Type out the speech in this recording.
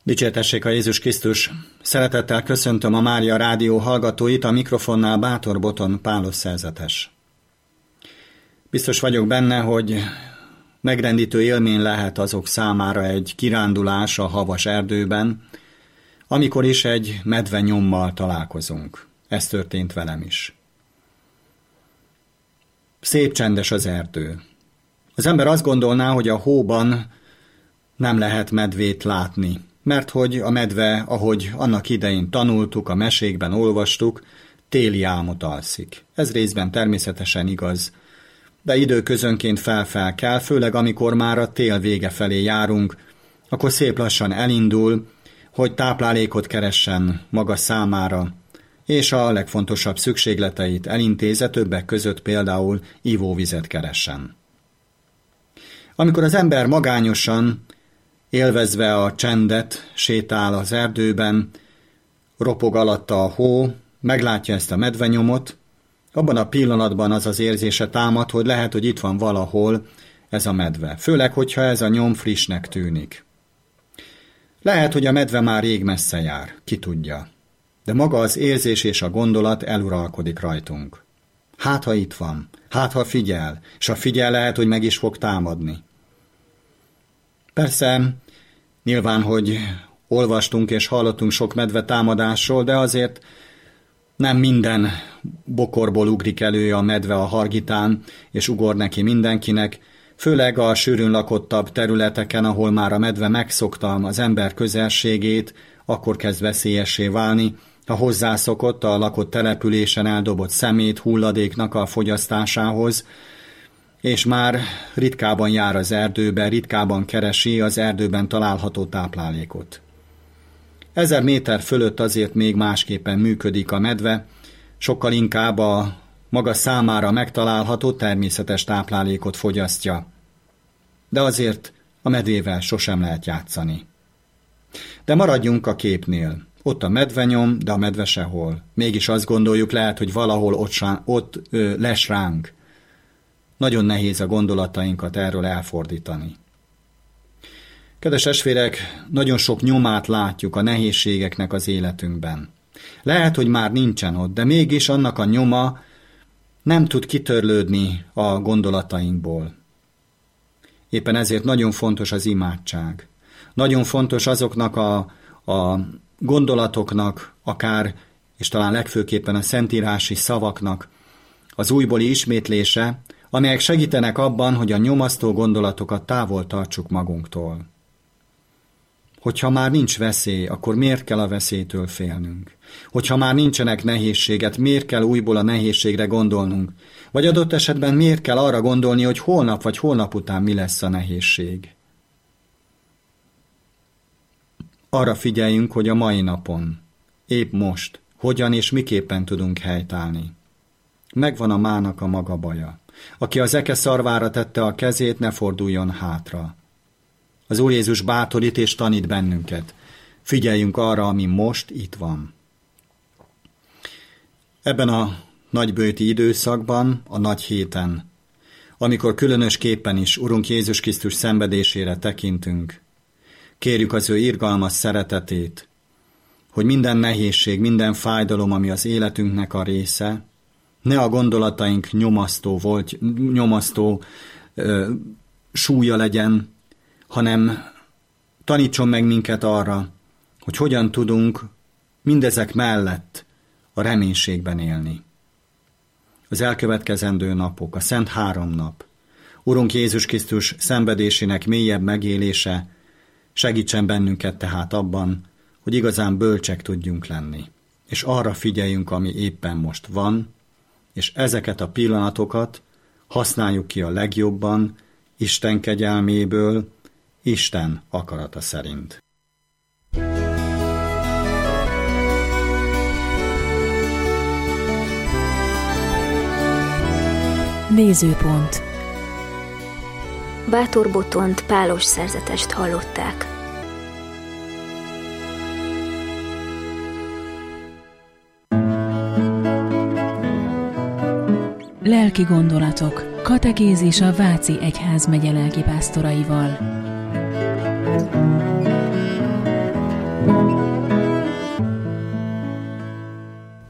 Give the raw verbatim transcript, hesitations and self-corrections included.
Dicsértessék a Jézus Krisztus! Szeretettel köszöntöm a Mária Rádió hallgatóit, a mikrofonnál Bátor Boton Pálos szerzetes. Biztos vagyok benne, hogy megrendítő élmény lehet azok számára egy kirándulás a havas erdőben, amikor is egy medve nyommal találkozunk. Ez történt velem is. Szép csendes az erdő. Az ember azt gondolná, hogy a hóban nem lehet medvét látni, mert hogy a medve, ahogy annak idején tanultuk, a mesékben olvastuk, téli álmot alszik. Ez részben természetesen igaz, de időközönként fel-fel kell, főleg amikor már a tél vége felé járunk, akkor szép lassan elindul, hogy táplálékot keressen maga számára, és a legfontosabb szükségleteit elintézze, többek között például ivóvizet keressen. Amikor az ember magányosan, élvezve a csendet sétál az erdőben, ropog alatta a hó, meglátja ezt a medvenyomot, abban a pillanatban az az érzése támad, hogy lehet, hogy itt van valahol ez a medve, főleg, hogyha ez a nyom frissnek tűnik. Lehet, hogy a medve már rég messze jár, ki tudja, de maga az érzés és a gondolat eluralkodik rajtunk. Hát, ha itt van, hát, ha figyel, és ha figyel, lehet, hogy meg is fog támadni. Persze, nyilván, hogy olvastunk és hallottunk sok medve támadásról, de azért nem minden bokorból ugrik elő a medve a hargitán, és ugor neki mindenkinek, főleg a sűrűn lakottabb területeken, ahol már a medve megszokta az ember közelségét, akkor kezd veszélyessé válni, ha hozzászokott a lakott településen eldobott szemét hulladéknak a fogyasztásához, és már ritkában jár az erdőbe, ritkában keresi az erdőben található táplálékot. Ezer méter fölött azért még másképpen működik a medve, sokkal inkább a maga számára megtalálható természetes táplálékot fogyasztja. De azért a medvével sosem lehet játszani. De maradjunk a képnél. Ott a medvenyom, de a medve sehol. Mégis azt gondoljuk, lehet, hogy valahol ott, ott ö, les ránk. Nagyon nehéz a gondolatainkat erről elfordítani. Kedves testvérek, nagyon sok nyomát látjuk a nehézségeknek az életünkben. Lehet, hogy már nincsen ott, de mégis annak a nyoma nem tud kitörlődni a gondolatainkból. Éppen ezért nagyon fontos az imádság. Nagyon fontos azoknak a, a gondolatoknak, akár, és talán legfőképpen a szentírási szavaknak az újbóli ismétlése, amelyek segítenek abban, hogy a nyomasztó gondolatokat távol tartsuk magunktól. Hogyha már nincs veszély, akkor miért kell a veszélytől félnünk? Hogyha már nincsenek nehézséget, miért kell újból a nehézségre gondolnunk? Vagy adott esetben miért kell arra gondolni, hogy holnap vagy holnap után mi lesz a nehézség? Arra figyeljünk, hogy a mai napon, épp most, hogyan és miképpen tudunk helytállni. Megvan a mának a maga baja. Aki az eke szarvára tette a kezét, ne forduljon hátra. Az Úr Jézus bátorít és tanít bennünket. Figyeljünk arra, ami most itt van. Ebben a nagybőti időszakban, a nagy héten, amikor különösképpen is Urunk Jézus Krisztus szenvedésére tekintünk, kérjük az ő irgalmas szeretetét, hogy minden nehézség, minden fájdalom, ami az életünknek a része, ne a gondolataink nyomasztó volt, nyomasztó ö, súlya legyen, hanem tanítson meg minket arra, hogy hogyan tudunk mindezek mellett a reménységben élni. Az elkövetkezendő napok, a Szent Három nap, Urunk Jézus Krisztus szenvedésének mélyebb megélése segítsen bennünket tehát abban, hogy igazán bölcsek tudjunk lenni, és arra figyeljünk, ami éppen most van, és ezeket a pillanatokat használjuk ki a legjobban, Isten kegyelméből, Isten akarata szerint. Nézőpont. Bátor Botont Pálos szerzetest hallották. Lelki gondolatok. Katekézis a Váci Egyházmegye lelkipásztoraival.